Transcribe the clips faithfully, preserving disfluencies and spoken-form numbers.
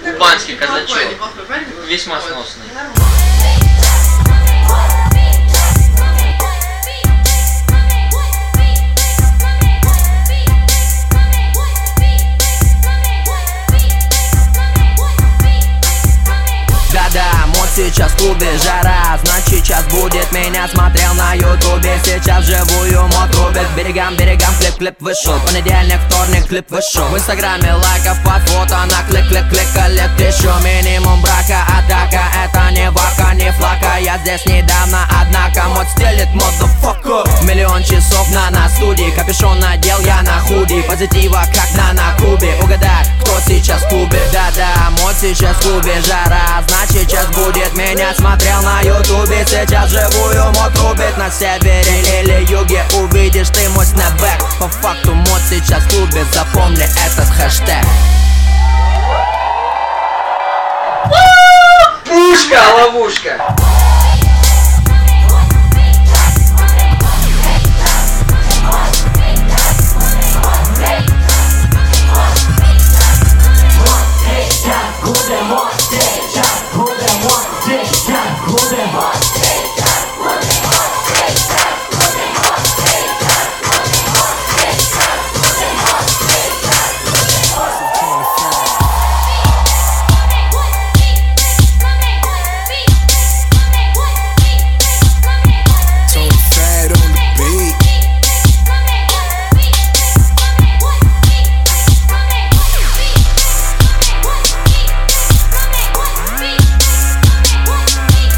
Кубанский казачок. Весьма сносный. Да-да, мод сейчас в клубе жара, значит сейчас будет меня смотрел на ютубе. Сейчас живую мод рубит, берегам, берегам, клип-клип вышел. Понедельник, вторник, клип вышел. В инстаграме лайков под фото на клик-клик-клик лет еще. Минимум брака, атака, это не вака, не флака. Я здесь недавно, однако мод стелит, motherfucker. Миллион часов на на студии, капюшон надел я на худи. Позитива как на на кубе, угадай, кто сейчас в клубе. Да-да, мод сейчас в клубе жара, значит сейчас будет меня смотрел на ютубе. Сейчас живую мод рубит на севере или юге. Увидишь ты мой снэпбэк. По факту мод сейчас в клубе, запомни этот хэштег. Пушка, ловушка.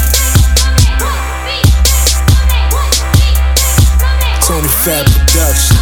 Tony Fat Production.